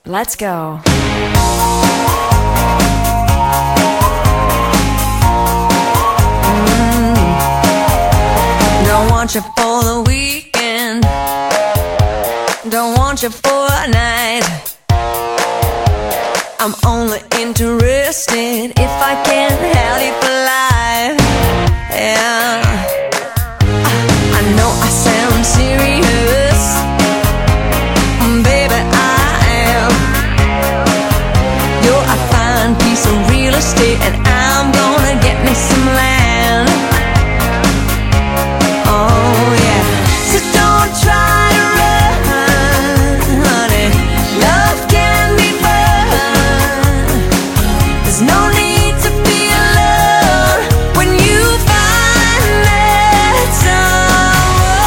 Let's go. Don't want you for the weekend, don't want you for a night. I'm only interested if I can